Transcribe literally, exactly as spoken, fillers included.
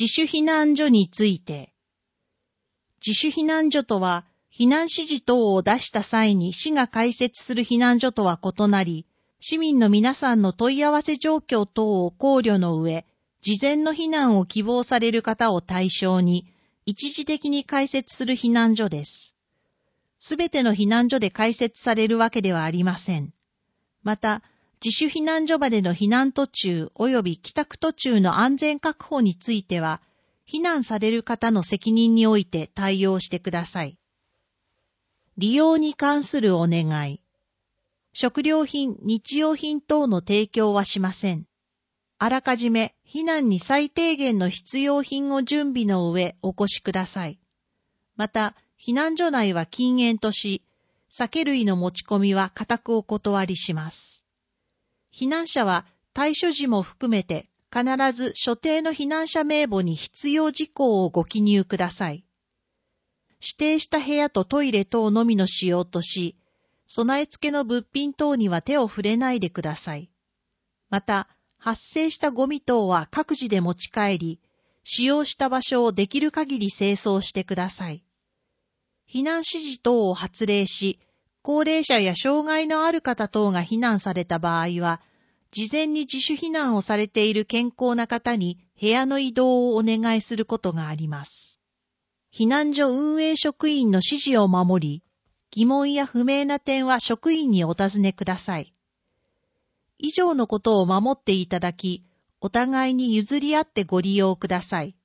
自主避難所について。自主避難所とは、避難指示等を出した際に市が開設する避難所とは異なり、市民の皆さんの問い合わせ状況等を考慮の上、事前の避難を希望される方を対象に、一時的に開設する避難所です。すべての避難所で開設されるわけではありません。また、自主避難所までの避難途中及び帰宅途中の安全確保については、避難される方の責任において対応してください。利用に関するお願い。食料品、日用品等の提供はしません。あらかじめ避難に最低限の必要品を準備の上お越しください。また、避難所内は禁煙とし、酒類の持ち込みは固くお断りします。避難者は対処時も含めて必ず所定の避難者名簿に必要事項をご記入ください。指定した部屋とトイレ等のみの使用とし、備え付けの物品等には手を触れないでください。また、発生したゴミ等は各自で持ち帰り、使用した場所をできる限り清掃してください。避難指示等を発令し、高齢者や障害のある方等が避難された場合は、事前に自主避難をされている健康な方に部屋の移動をお願いすることがあります。避難所運営職員の指示を守り、疑問や不明な点は職員にお尋ねください。以上のことを守っていただき、お互いに譲り合ってご利用ください。